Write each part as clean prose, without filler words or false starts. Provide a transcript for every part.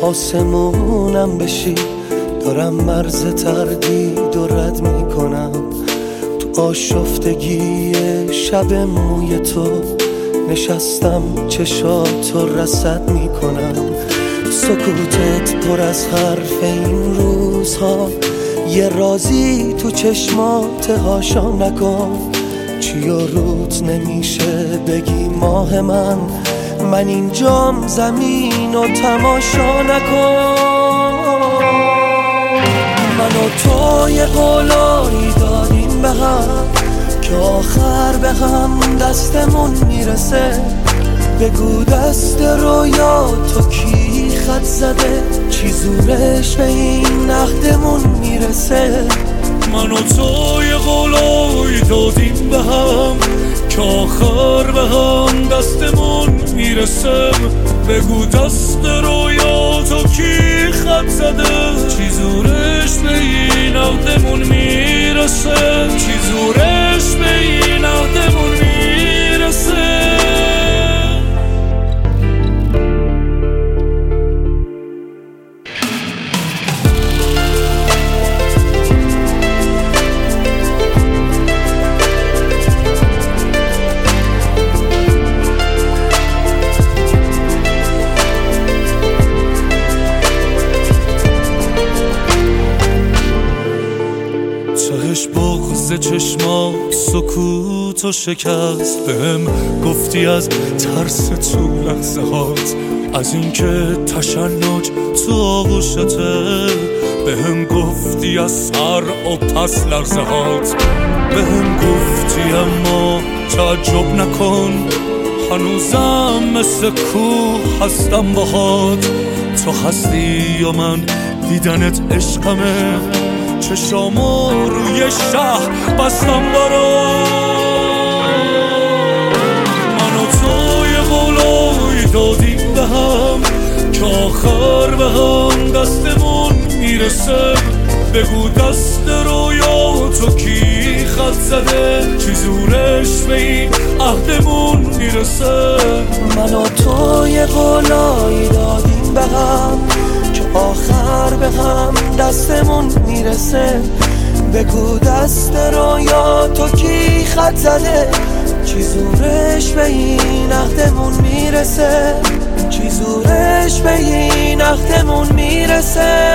آسمونم بشی، دارم مرز تردید و رد میکنم. تو آشفتگی شب موی تو نشستم، چشاتو رصد میکنم. سکوتت پر از حرف این روزها، یه رازی تو چشمات هاشا نکن. چی و روت نمیشه بگی ماه من اینجام، زمین و تماشا نکن. من و تو یه قولایی دادیم به هم که آخر به هم دستمون میرسه. بگو دست رویا تو کی خط زده، چی زورش به این عهدمون میرسه. من و تو یه قولایی دادیم به هم که آخر به هم دستمون میرسه. بگو دست رویا تو کی خط زده، چی زورش به این عهدمون میرسه. چی زورش به این عهدمون میرسه. تهش بغض چشمات سکوت و شکست، بهم گفتی از ترس تو لحظه هات، از اینکه تشنج تو آغوشته. بهم گفتی از سر و پس لرزه هات، بهم گفتی اما تعجب نکن، هنوزم مثل کوه هستم باهات. تو هستی و من دیدنت عشقمه، چشامو روی شهر بستم برات. من و تو یه قولایی دادیم به هم که آخر به هم دستمون میرسه. بگو دست رویا تو کی خط زده، چی زورش به این عهدمون میرسه. من و تو یه قولایی دادیم به هم که آخر به هم دستمون میرسه. بگو دست رویا تو کی خط زده، چی زورش به این عهدمون میرسه. چی زورش به این عهدمون میرسه.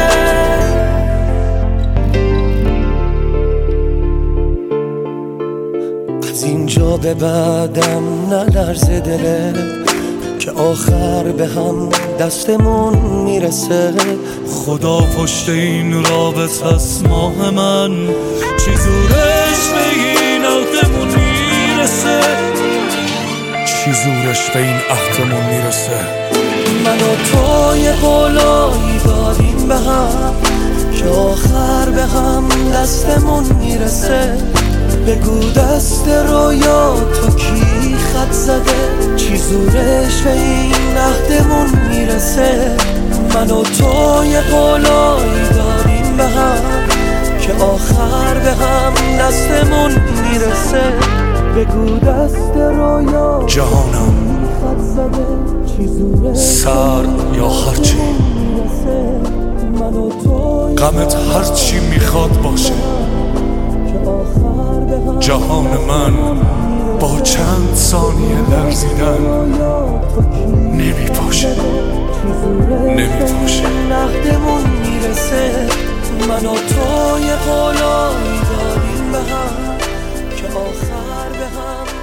از اینجا به بعدم نلرزه دلت که آخر به هم دستمون میرسه. خدا پشت این رابطه است ماه من، چی زورش به این عهدمون میرسه. چی زورش به این عهدمون میرسه. من و تو یه قولایی دادیم به هم که آخر به هم دستمون میرسه. بگو دست رویا تو کی خط زده، چی زورش به این عهدمون میرسه. من و تو یه قولایی داریم به هم که آخر به هم دستمون میرسه. بگو دست رویا جهانم خط زده، چی زورش سر یا هرچی، غمت هرچی میخواد باشه. جهان من با چند ثانیه لرزیدن نمیپاشه. عهدمون میرسه. من و تو یه قولایی داریم به هم که آخر به هم